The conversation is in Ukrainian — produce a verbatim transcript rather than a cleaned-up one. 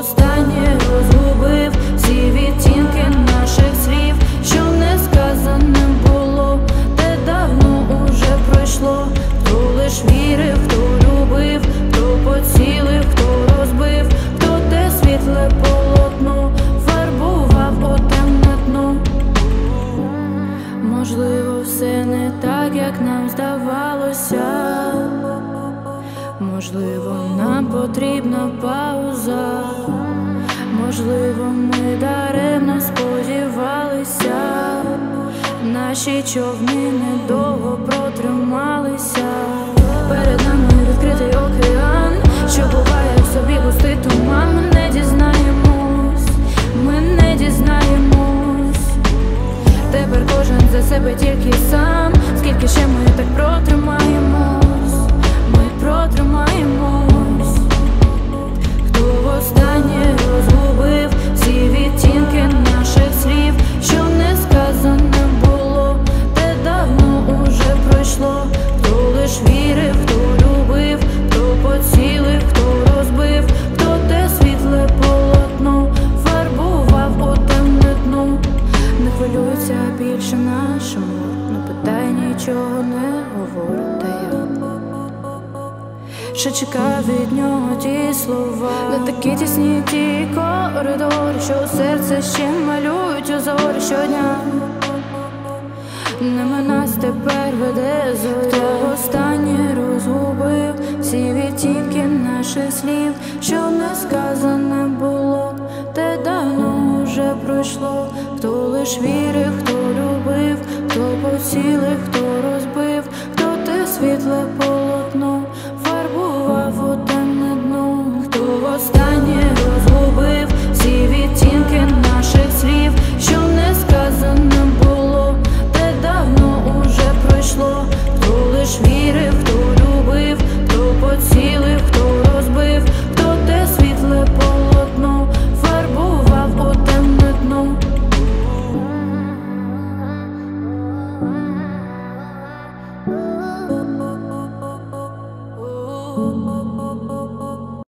востаннє розгубив всі відтінки наших слів, що не сказаним було, те давно уже пройшло. Хто лиш вірив, хто любив, хто поцілив, хто розбив, хто те світле полотно фарбував у темне дно. Можливо, все не так, як нам здавалося. Можливо, нам потрібна пауза. Можливо, ми даремно сподівалися. Наші човни недовго протрималися. Перед нами відкритий океан, що буває в собі густий туман. Ми не дізнаємось, ми не дізнаємось. Тепер кожен за себе тільки сам. Скільки ще ми так протримаємось, ми протримаємось. Хто востаннє розгубив всі відтінки наших слів, що не сказане було, те давно уже пройшло. Хто лиш вірив, хто любив, хто поцілив, хто розбив, хто те світле полотно фарбував у темне дно. Не хвилюється більше нашому, не питай, нічого не говорить, та я ще чекаю від нього ті слова. Не такі тісні ті коридори, що серце ще малюють у зорі щодня. Ними нас тепер веде зоря. Хто останнє розгубив всі відтінки наших слів, що не сказане було, те давно вже пройшло. Хто лиш вірив, хто любив, хто поцілив, хто розбив, хто те світле полотно фарбував у темне дно. Хто востаннє розгубив всі відтінки наших слів, що не сказане було, те давно уже пройшло. Хто лиш вірив, хто